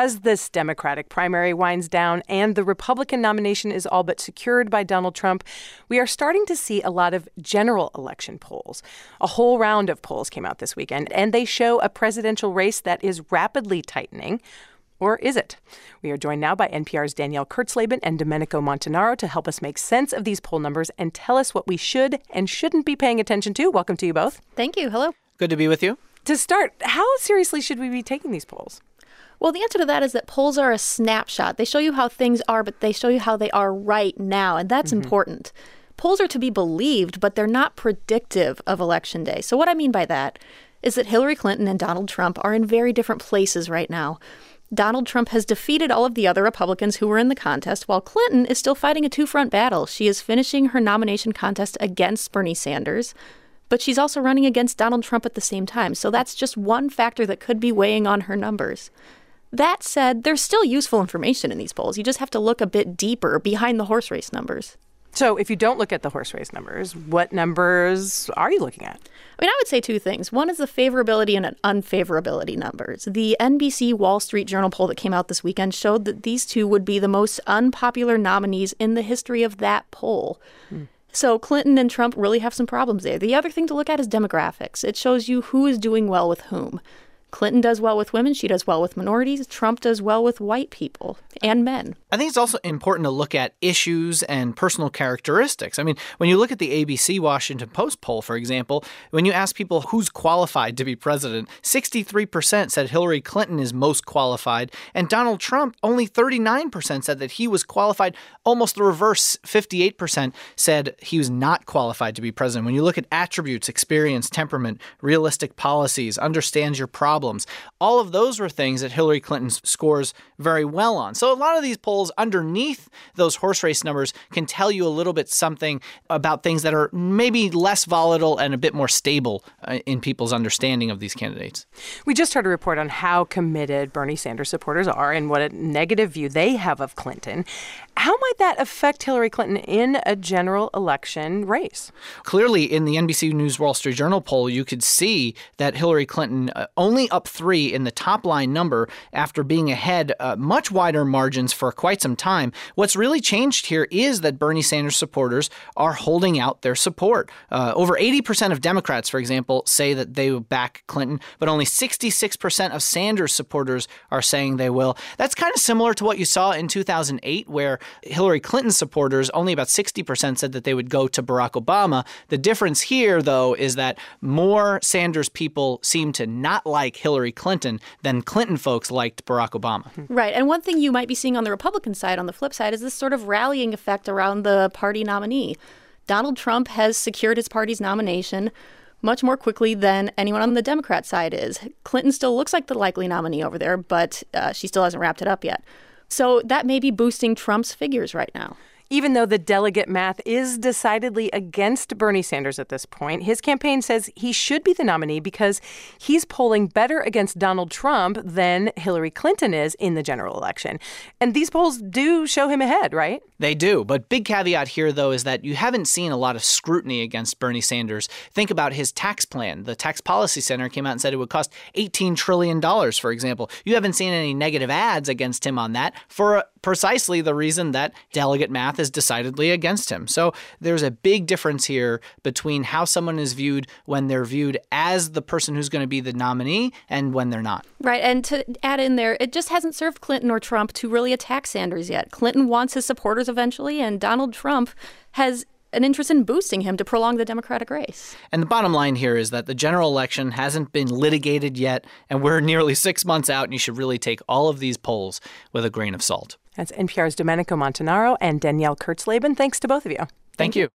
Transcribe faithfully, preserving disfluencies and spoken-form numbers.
as this Democratic primary winds down and the Republican nomination is all but secured by Donald Trump, we are starting to see a lot of general election polls. A whole round of polls came out this weekend, and they show a presidential race that is rapidly tightening. Or is it? We are joined now by N P R's Danielle Kurtzleben and Domenico Montanaro to help us make sense of these poll numbers and tell us what we should and shouldn't be paying attention to. Welcome to you both. Thank you. Hello. Good to be with you. To start, how seriously should we be taking these polls? Well, the answer to that is that polls are a snapshot. They show you how things are, but they show you how they are right now, and that's mm-hmm. important. Polls are to be believed, but they're not predictive of Election Day. So what I mean by that is that Hillary Clinton and Donald Trump are in very different places right now. Donald Trump has defeated all of the other Republicans who were in the contest, while Clinton is still fighting a two-front battle. She is finishing her nomination contest against Bernie Sanders, but she's also running against Donald Trump at the same time. So that's just one factor that could be weighing on her numbers. That said, there's still useful information in these polls. You just have to look a bit deeper behind the horse race numbers. So if you don't look at the horse race numbers, what numbers are you looking at? I mean, I would say two things. One is the favorability and unfavorability numbers. The N B C Wall Street Journal poll that came out this weekend showed that these two would be the most unpopular nominees in the history of that poll. Hmm. So Clinton and Trump really have some problems there. The other thing to look at is demographics. It shows you who is doing well with whom. Clinton does well with women. She does well with minorities. Trump does well with white people and men. I think it's also important to look at issues and personal characteristics. I mean, when you look at the A B C Washington Post poll, for example, when you ask people who's qualified to be president, sixty-three percent said Hillary Clinton is most qualified, and Donald Trump, only thirty-nine percent said that he was qualified. Almost the reverse, fifty-eight percent said he was not qualified to be president. When you look at attributes, experience, temperament, realistic policies, understands your problems, all of those were things that Hillary Clinton scores very well on. So a lot of these polls underneath those horse race numbers can tell you a little bit something about things that are maybe less volatile and a bit more stable uh, in people's understanding of these candidates. We just heard a report on how committed Bernie Sanders supporters are and what a negative view they have of Clinton. How might that affect Hillary Clinton in a general election race? Clearly, in the N B C News Wall Street Journal poll, you could see that Hillary Clinton uh, only up three in the top line number after being ahead uh, much wider margins for quite some time. What's really changed here is that Bernie Sanders supporters are holding out their support. Uh, over eighty percent of Democrats, for example, say that they will back Clinton, but only sixty-six percent of Sanders supporters are saying they will. That's kind of similar to what you saw in two thousand eight, where Hillary Clinton supporters, only about sixty percent said that they would go to Barack Obama. The difference here, though, is that more Sanders people seem to not like Hillary Clinton than Clinton folks liked Barack Obama. Right. And one thing you might be seeing on the Republican side, on the flip side, is this sort of rallying effect around the party nominee. Donald Trump has secured his party's nomination much more quickly than anyone on the Democrat side is. Clinton still looks like the likely nominee over there, but uh, she still hasn't wrapped it up yet. So that may be boosting Trump's figures right now. Even though the delegate math is decidedly against Bernie Sanders at this point, his campaign says he should be the nominee because he's polling better against Donald Trump than Hillary Clinton is in the general election. And these polls do show him ahead, right? They do. But big caveat here, though, is that you haven't seen a lot of scrutiny against Bernie Sanders. Think about his tax plan. The Tax Policy Center came out and said it would cost eighteen trillion dollars, for example. You haven't seen any negative ads against him on that for precisely the reason that delegate math is decidedly against him. So there's a big difference here between how someone is viewed when they're viewed as the person who's going to be the nominee and when they're not. Right. And to add in there, it just hasn't served Clinton or Trump to really attack Sanders yet. Clinton wants his supporters eventually, and Donald Trump has an interest in boosting him to prolong the Democratic race. And the bottom line here is that the general election hasn't been litigated yet, and we're nearly six months out, and you should really take all of these polls with a grain of salt. That's N P R's Domenico Montanaro and Danielle Kurtzleben. Thanks to both of you. Thank, Thank you. you.